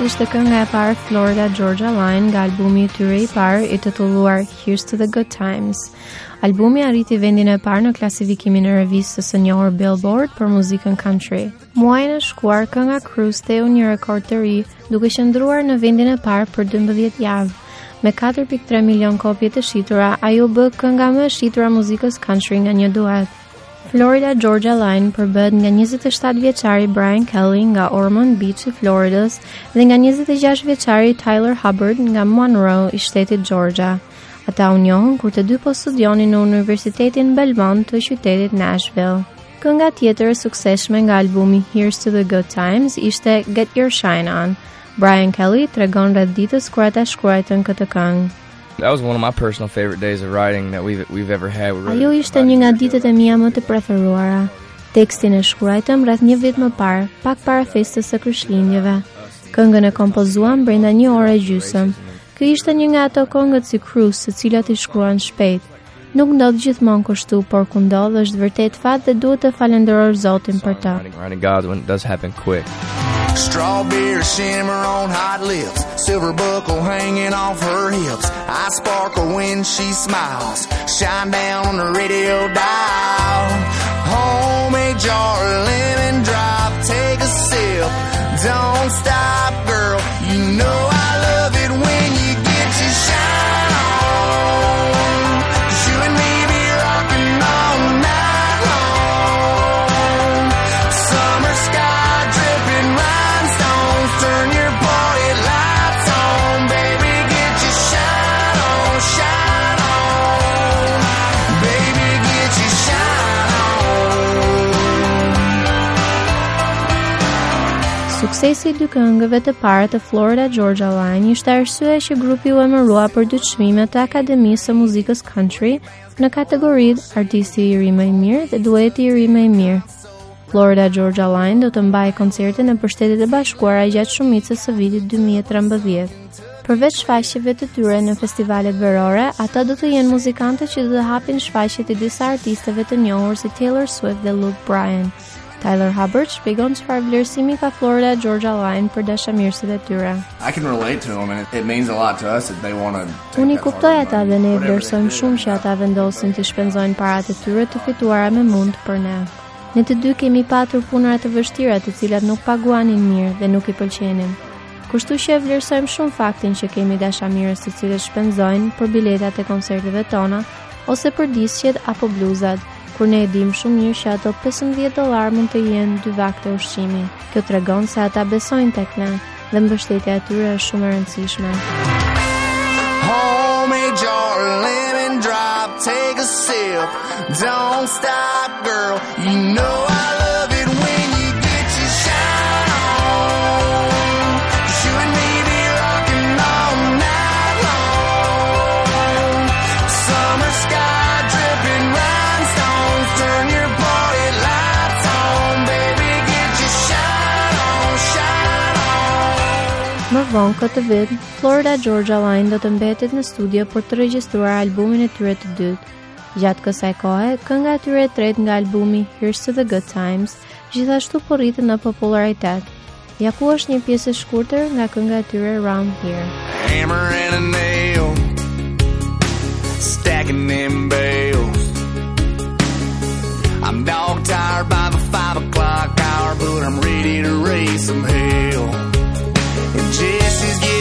ishte kënga e parë Florida Georgia Line nga albumi I tyre I parë I titulluar Here's to the Good Times. Albumi arriti vendin e parë në klasifikimin e revistës së njohur Billboard për muzikën country. Muajin e shkuar, kënga Cruise theu një rekord të ri, duke qëndruar në vendin e parë për 12 javë. Me 4.3 milion kopje të shitura, ajo bë kënga më e shitura muzikës country nga një duet. Florida Georgia Line përbëhet nga 27 vjeçari Brian Kelly nga Ormond Beach I Floridas dhe nga 26 vjeçari Tyler Hubbard nga Monroe I shtetit Georgia. Ata u njohën kur të dy po studionin në Universitetin Belmont të qytetit Nashville. Kënga tjetër e suksesshme nga albumi Here's to the Good Times ishte Get Your Shine On. Brian Kelly tregon rreth ditës kur ata shkruajtën këtë këngë. That was one of my personal favorite days of writing that we've ever had. Ajo ishte një nga ditët e mia më të preferuara. Tekstin e shkruajtëm rreth një vit më parë, pak para festës së Krishtlindjeve. Këngën e kompozuam brenda një ore e gjysmë. Ky ishte një nga ato këngët si Cruise, të cilat I shkruan shpejt. Nuk ndodh gjithmonë kështu, por kur ndodh është vërtet fat dhe duhet të falenderoj Zotin për të. Writing God's when it does happen quick. Strawberry shimmer on hot lips, silver buckle hanging off her hips. I sparkle when she smiles, shine down on the radio dial. Homemade jar of lemon drop, take a sip, don't stop girl. You know I love it when you get your shine on. 'Cause you and me be rocking all night long. Summer sky dripping rhinestones, turn your party lights on. Baby, get your shine on, shine on. Baby, get your shine on. Suksesi I dy këngëve të para të Florida Georgia Line ishte arsyeja që grupi u emërua për 2 çmimet të Akademisë së Muzikës Country në kategoritë Artisti I ri më I mirë dhe Dueti I ri më I mirë. Florida Georgia Line do të mbajë koncerte në Shtetet e Bashkuara gjatë shumicës së vitit 2013. Përveç shfaqjeve të tyre në festivalet verore, ata do të jenë muzikante që do të hapin shfaqjet E disa artisteve të njohur si Taylor Swift dhe Luke Bryan. Tyler Hubbard shpjegon çfarë vlerësimi ka Florida Georgia Line për dashamirësit e tyre. I can relate to them and it means a lot to us that they want to. Unë I kuptoj ata dhe ne vlerësojmë shumë që ata vendosin të shpenzojnë paratë e tyre të fituara me mund për ne. Ne të dy kemi patur punëra të vështira të cilat nuk paguanin mirë dhe nuk I pëlqenin. Kështu që e vlerësojmë shumë faktin që kemi dashamirës të cilët shpenzojnë për biletat e koncerteve tona ose për diskjet apo bluzat, kur ne e dim shumë mirë që ato $15 mund të jenë 2 vakte ushqimi. Kjo tregon se ata besojnë tek ne dhe mbështetja e tyre është shumë e rëndësishme. Homemade jar of lemon drop, take a sip, don't stop girl. You know I love it when you get your shine on. 'Cause you and me be rocking all night long. Summer sky dripping rhinestones, turn your party lights on. Baby, get your shine on, shine on. Më vonë këtë vit, Florida Georgia Line do të mbetet në studio për të regjistruar albumin e tyre të dytë. Gjatë kësaj kohe, kënga e tyre e tretë nga albumi Here's to the Good Times gjithashtu po rritet në popularitet. Ja ku është një pjesë e shkurtër nga kënga e tyre Round Here. Hammer and a nail, stacking them bales. I'm dog tired by the 5 o'clock hour, but I'm ready to raise some hell. And Jesse's getting